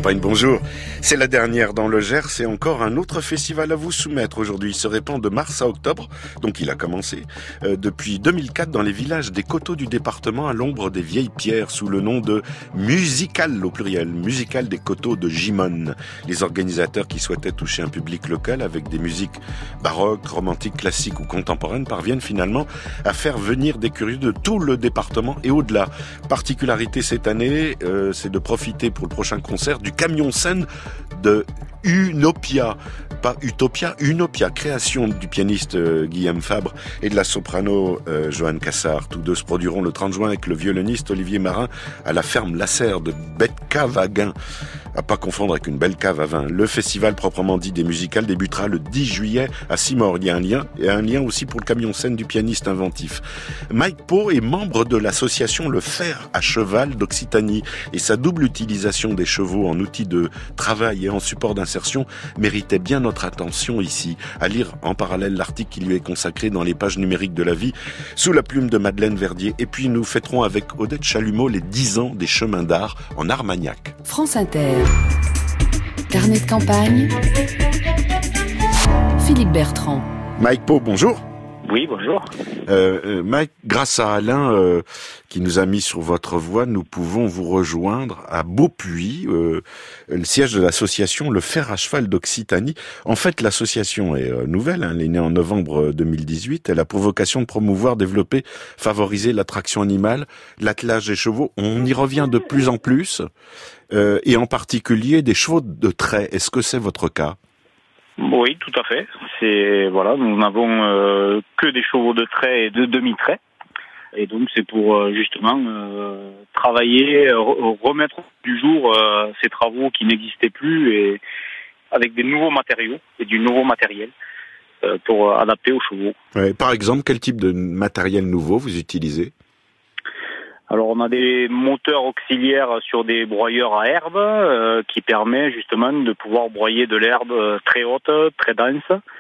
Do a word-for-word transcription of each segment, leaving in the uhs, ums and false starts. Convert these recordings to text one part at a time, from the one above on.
Campagne, bonjour. C'est la dernière dans le Gers et encore un autre festival à vous soumettre aujourd'hui. Il se répand de mars à octobre, donc il a commencé, euh, depuis deux mille quatre dans les villages des coteaux du département à l'ombre des vieilles pierres sous le nom de Musical au pluriel, Musical des coteaux de Gimone. Les organisateurs qui souhaitaient toucher un public local avec des musiques baroques, romantiques, classiques ou contemporaines parviennent finalement à faire venir des curieux de tout le département et au-delà. Particularité cette année, euh, c'est de profiter pour le prochain concert du camion scène de Unopia, pas Utopia, Unopia, création du pianiste euh, Guillaume Fabre et de la soprano euh, Joanne Cassard. Tous deux se produiront le trente juin avec le violoniste Olivier Marin à la ferme Lasserre de Bête-Cave-à-Gain. À pas confondre avec une belle cave à vin. Le festival proprement dit des musicales débutera le dix juillet à Simorgue. Il y a un lien, et un lien aussi pour le camion scène du pianiste inventif. Mike Pau est membre de l'association Le Fer à Cheval d'Occitanie et sa double utilisation des chevaux en outil de travail et en support d'insertion méritait bien notre attention ici. À lire en parallèle l'article qui lui est consacré dans les pages numériques de la vie sous la plume de Madeleine Verdier. Et puis nous fêterons avec Odette Chalumeau les dix ans des chemins d'art en Armagnac. France Inter. Carnet de campagne. Philippe Bertrand. Mike Pau, bonjour. Oui, bonjour. Euh, euh, Mike, grâce à Alain euh, qui nous a mis sur votre voie, nous pouvons vous rejoindre à Beaupuy, euh, le siège de l'association Le Fer à Cheval d'Occitanie. En fait, l'association est euh, nouvelle, hein, elle est née en novembre deux mille dix-huit. Elle a pour vocation de promouvoir, développer, favoriser l'attraction animale, l'attelage des chevaux. On y revient de plus en plus, euh, et en particulier des chevaux de trait. Est-ce que c'est votre cas ? Oui, tout à fait. C'est voilà, nous n'avons euh, que des chevaux de trait et de demi-trait, et donc c'est pour euh, justement euh, travailler, re- remettre du jour euh, ces travaux qui n'existaient plus et avec des nouveaux matériaux et du nouveau matériel euh, pour euh, adapter aux chevaux. Ouais, par exemple, quel type de matériel nouveau vous utilisez ? Alors on a des moteurs auxiliaires sur des broyeurs à herbe euh, qui permet justement de pouvoir broyer de l'herbe très haute, très dense,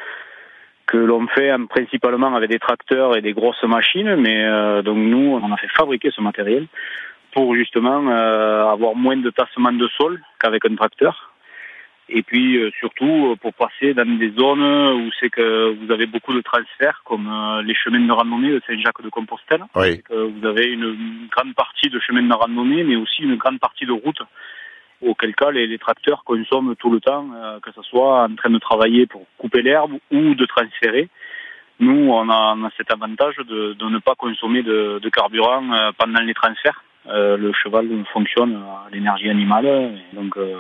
que l'on fait hein, principalement avec des tracteurs et des grosses machines, mais euh, donc nous on a fait fabriquer ce matériel pour justement euh, avoir moins de tassement de sol qu'avec un tracteur. Et puis euh, surtout pour passer dans des zones où c'est que vous avez beaucoup de transferts, comme euh, les chemins de randonnée de Saint-Jacques-de-Compostelle. Oui. Que vous avez une, une grande partie de chemins de randonnée, mais aussi une grande partie de route, auquel cas les, les tracteurs consomment tout le temps, euh, que ce soit en train de travailler pour couper l'herbe ou de transférer. Nous, on a, on a cet avantage de, de ne pas consommer de, de carburant euh, pendant les transferts. Euh, le cheval fonctionne à l'énergie animale, et donc euh,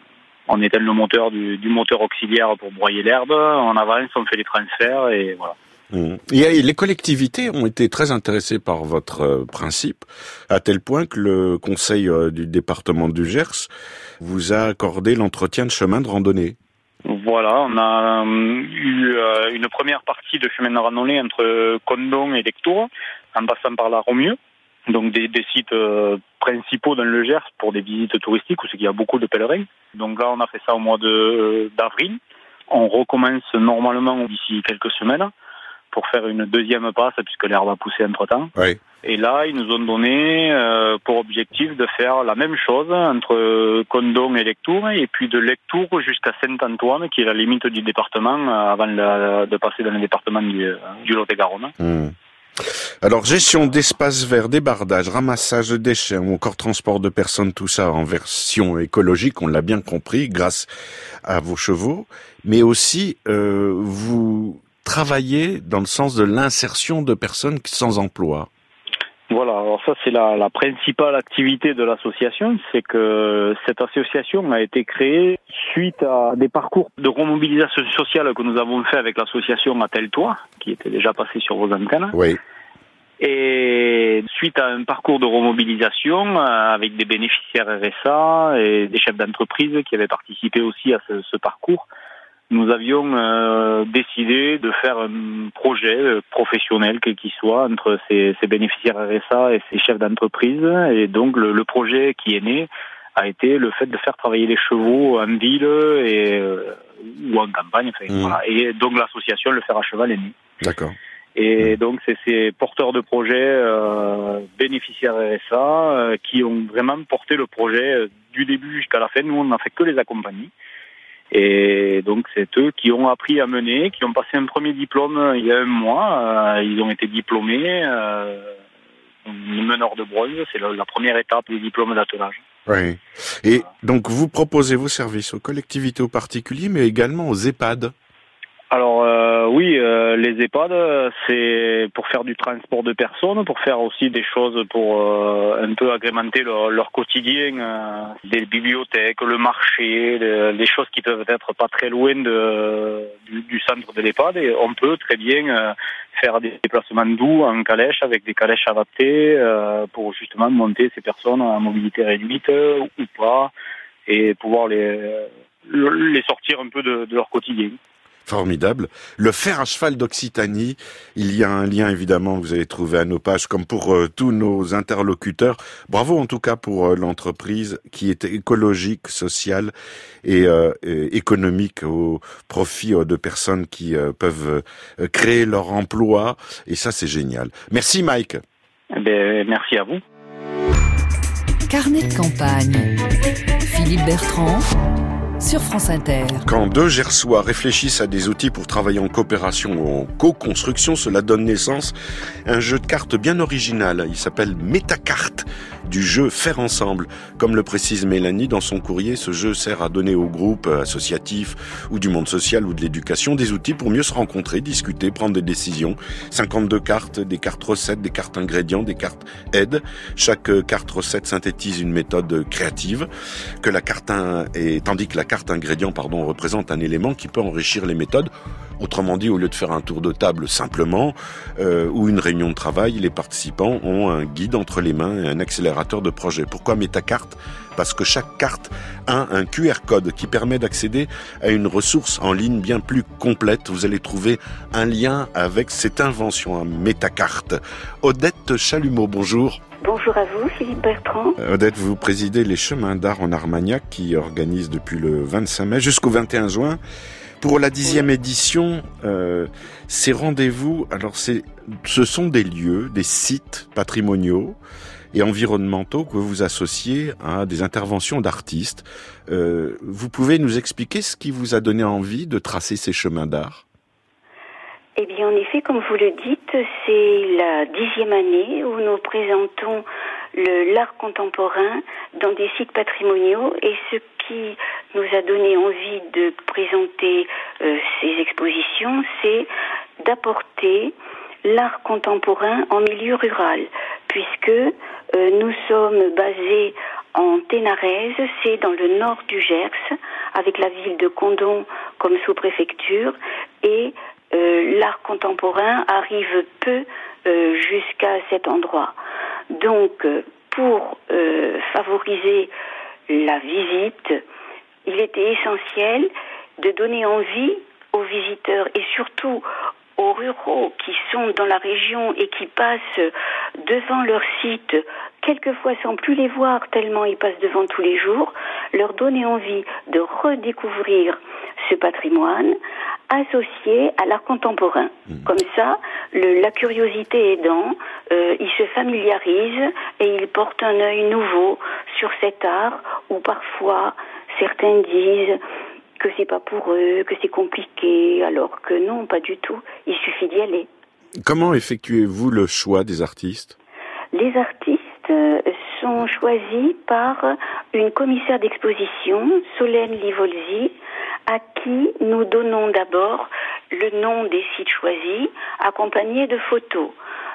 on éteint le moteur du, du moteur auxiliaire pour broyer l'herbe, on avance, on fait les transferts et voilà. Mmh. Et les collectivités ont été très intéressées par votre euh, principe, à tel point que le conseil euh, du département du Gers vous a accordé l'entretien de chemins de randonnée. Voilà, on a euh, eu euh, une première partie de chemin de randonnée entre Condon et Lectoure, en passant par la Romieux. Donc des, des sites euh, principaux dans le Gers pour des visites touristiques où c'est qu'il y a beaucoup de pèlerins. Donc là, on a fait ça au mois de, euh, d'avril. On recommence normalement d'ici quelques semaines pour faire une deuxième passe puisque l'herbe a poussé entre-temps. Oui. Et là, ils nous ont donné euh, pour objectif de faire la même chose entre Condon et Lectoure, et puis de Lectoure jusqu'à Saint-Antoine, qui est la limite du département, euh, avant la, de passer dans le département du, du Lot-et-Garonne. Mmh. Alors, gestion d'espaces verts, débardage, ramassage de déchets ou encore transport de personnes, tout ça en version écologique, on l'a bien compris, grâce à vos chevaux, mais aussi euh, vous travaillez dans le sens de l'insertion de personnes sans emploi. Voilà, alors ça c'est la, la principale activité de l'association, c'est que cette association a été créée suite à des parcours de remobilisation sociale que nous avons fait avec l'association Attelle-toi, qui était déjà passée sur vos antennes. Oui. Et suite à un parcours de remobilisation avec des bénéficiaires R S A et des chefs d'entreprise qui avaient participé aussi à ce, ce parcours, nous avions euh, décidé de faire un projet euh, professionnel, quel qu'il soit, entre ces, ces bénéficiaires R S A et ces chefs d'entreprise. Et donc le, le projet qui est né a été le fait de faire travailler les chevaux en ville et, euh, ou en campagne. Enfin, mmh. Voilà. Et donc l'association Le Fer à Cheval est née. D'accord. Et donc, c'est ces porteurs de projets, euh, bénéficiaires R S A, euh, qui ont vraiment porté le projet euh, du début jusqu'à la fin. Nous, on n'a fait que les accompagner. Et donc, c'est eux qui ont appris à mener, qui ont passé un premier diplôme euh, il y a un mois. Euh, ils ont été diplômés. Euh, les meneurs de bronze, c'est la, la première étape du diplôme d'attelage. Oui. Et donc, vous proposez vos services aux collectivités, aux particuliers, mais également aux EHPAD. Alors euh, oui, euh, les EHPAD, c'est pour faire du transport de personnes, pour faire aussi des choses pour euh, un peu agrémenter leur, leur quotidien, euh, des bibliothèques, le marché, les, les choses qui peuvent être pas très loin de, du, du centre de l'EHPAD. Et on peut très bien euh, faire des déplacements doux en calèche avec des calèches adaptées euh, pour justement monter ces personnes à mobilité réduite euh, ou pas et pouvoir les, les sortir un peu de, de leur quotidien. Formidable. Le fer à cheval d'Occitanie, il y a un lien évidemment que vous avez trouvé à nos pages comme pour euh, tous nos interlocuteurs. Bravo en tout cas pour euh, l'entreprise qui est écologique, sociale et, euh, et économique au profit euh, de personnes qui euh, peuvent euh, créer leur emploi et ça c'est génial. Merci Mike. Eh bien, merci à vous. Carnet de campagne. Philippe Bertrand. Sur France Inter. Quand deux Gersois réfléchissent à des outils pour travailler en coopération ou en co-construction, cela donne naissance à un jeu de cartes bien original. Il s'appelle Métacarte, du jeu Faire Ensemble. Comme le précise Mélanie dans son courrier, ce jeu sert à donner aux groupes associatifs ou du monde social ou de l'éducation des outils pour mieux se rencontrer, discuter, prendre des décisions. cinquante-deux cartes, des cartes recettes, des cartes ingrédients, des cartes aides. Chaque carte recette synthétise une méthode créative que la carte un, et tandis que la carte ingrédient pardon, représente un élément qui peut enrichir les méthodes. Autrement dit, au lieu de faire un tour de table simplement euh, ou une réunion de travail, les participants ont un guide entre les mains et un accélérateur de projet. Pourquoi Métacarte ? Parce que chaque carte a un Q R code qui permet d'accéder à une ressource en ligne bien plus complète. Vous allez trouver un lien avec cette invention, hein, Métacarte. Odette Chalumeau, bonjour. Bonjour à vous, Philippe Bertrand. Odette, vous présidez les Chemins d'Art en Armagnac qui organisent depuis le vingt-cinq mai jusqu'au vingt et un juin. Pour la dixième édition, euh, ces rendez-vous, alors c'est, ce sont des lieux, des sites patrimoniaux et environnementaux que vous associez à des interventions d'artistes. Euh, vous pouvez nous expliquer ce qui vous a donné envie de tracer ces chemins d'art ? Eh bien, en effet, comme vous le dites, c'est la dixième année où nous présentons le, l'art contemporain dans des sites patrimoniaux et ce qui nous a donné envie de présenter euh, ces expositions, c'est d'apporter l'art contemporain en milieu rural, puisque euh, nous sommes basés en Ténarèze, c'est dans le nord du Gers, avec la ville de Condom comme sous-préfecture, et Euh, l'art contemporain arrive peu euh, jusqu'à cet endroit. Donc, euh, pour euh, favoriser la visite, il était essentiel de donner envie aux visiteurs et surtout aux ruraux qui sont dans la région et qui passent devant leur site, quelquefois sans plus les voir tellement ils passent devant tous les jours, leur donner envie de redécouvrir ce patrimoine associé à l'art contemporain. Mmh. Comme ça, le, la curiosité aidant, euh, ils se familiarisent et ils portent un œil nouveau sur cet art où parfois certains disent que c'est pas pour eux, que c'est compliqué, alors que non, pas du tout. Il suffit d'y aller. Comment effectuez-vous le choix des artistes ? Les artistes sont choisis par une commissaire d'exposition, Solène Livolzi, à qui nous donnons d'abord le nom des sites choisis, accompagné de photos.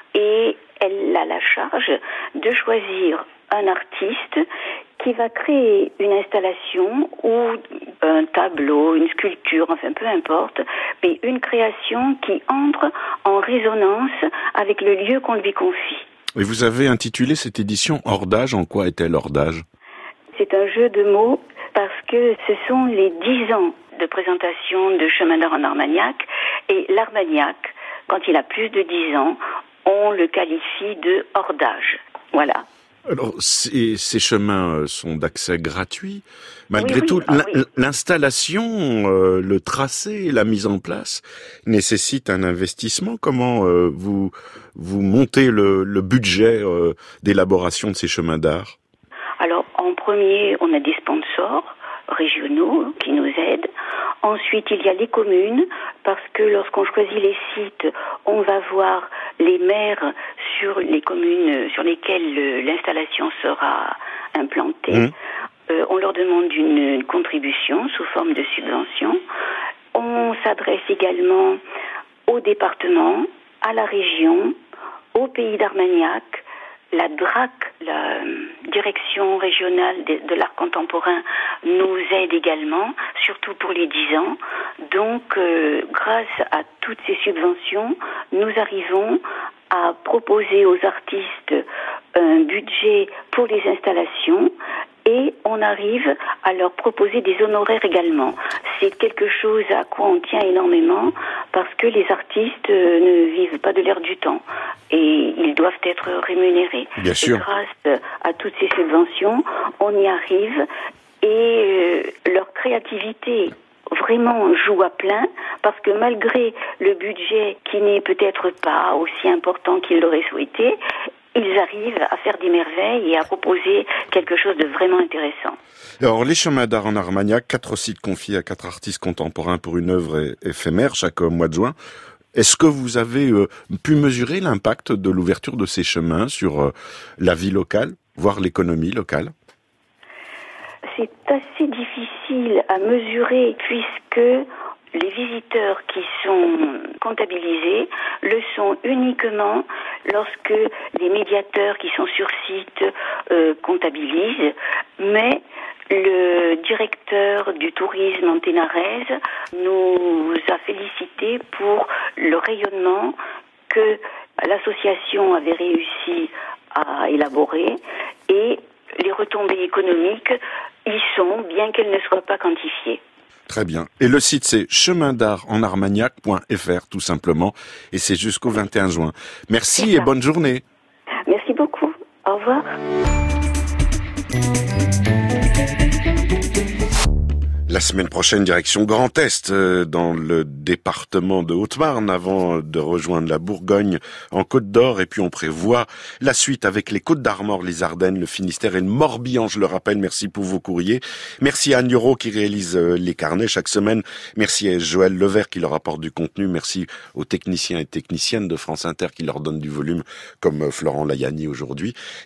Et elle a la charge de choisir un artiste qui va créer une installation ou un tableau, une sculpture, enfin peu importe, mais une création qui entre en résonance avec le lieu qu'on lui confie. Et vous avez intitulé cette édition « Hors d'âge ». En quoi est-elle hors d'âge ? C'est un jeu de mots parce que ce sont les dix ans de présentation de Chemin d'Art en Armagnac. Et l'Armagnac, quand il a plus de dix ans, on le qualifie de hors d'âge. Voilà. Alors, ces, ces chemins sont d'accès gratuit. Malgré oui, oui, tout, ah, l'in- oui. l'installation, euh, le tracé, la mise en place nécessite un investissement. Comment euh, vous vous montez le, le budget euh, d'élaboration de ces chemins d'art? Alors, en premier, on a des sponsors régionaux qui nous aident. Ensuite, il y a les communes, parce que lorsqu'on choisit les sites, on va voir les maires sur les communes sur lesquelles euh, l'installation sera implantée. Mmh. Euh, on leur demande une, une contribution sous forme de subvention. On s'adresse également au département, à la région, au pays d'Armagnac. La D R A C, la euh, direction régionale de, de l'art contemporain, nous aide également, surtout pour les dix ans. Donc, euh, grâce à toutes ces subventions, nous arrivons à proposer aux artistes un budget pour les installations et on arrive à leur proposer des honoraires également. C'est quelque chose à quoi on tient énormément parce que les artistes ne vivent pas de l'air du temps et ils doivent être rémunérés. Bien sûr. Et grâce à toutes ces subventions, on y arrive et euh, leur créativité vraiment joue à plein parce que malgré le budget qui n'est peut-être pas aussi important qu'ils l'auraient souhaité, ils arrivent à faire des merveilles et à proposer quelque chose de vraiment intéressant. Alors, les chemins d'art en Armagnac, quatre sites confiés à quatre artistes contemporains pour une œuvre éphémère chaque mois de juin. Est-ce que vous avez euh, pu mesurer l'impact de l'ouverture de ces chemins sur euh, la vie locale, voire l'économie locale? C'est assez difficile à mesurer puisque les visiteurs qui sont comptabilisés le sont uniquement lorsque les médiateurs qui sont sur site euh, comptabilisent, mais le directeur du tourisme en Ténarèse nous a félicité pour le rayonnement que l'association avait réussi à élaborer et les retombées économiques y sont, bien qu'elles ne soient pas quantifiées. Très bien. Et le site, c'est chemin d'art en armagnac point f r, tout simplement. Et c'est jusqu'au vingt et un juin. Merci et bonne journée. Merci beaucoup. Au revoir. La semaine prochaine, direction Grand Est, euh, dans le département de Haute-Marne, avant de rejoindre la Bourgogne en Côte d'Or. Et puis on prévoit la suite avec les Côtes d'Armor, les Ardennes, le Finistère et le Morbihan. Je le rappelle, merci pour vos courriers. Merci à Anne Yoro qui réalise euh, les carnets chaque semaine. Merci à Joël Levert qui leur apporte du contenu. Merci aux techniciens et techniciennes de France Inter qui leur donnent du volume, comme euh, Florent Layani aujourd'hui.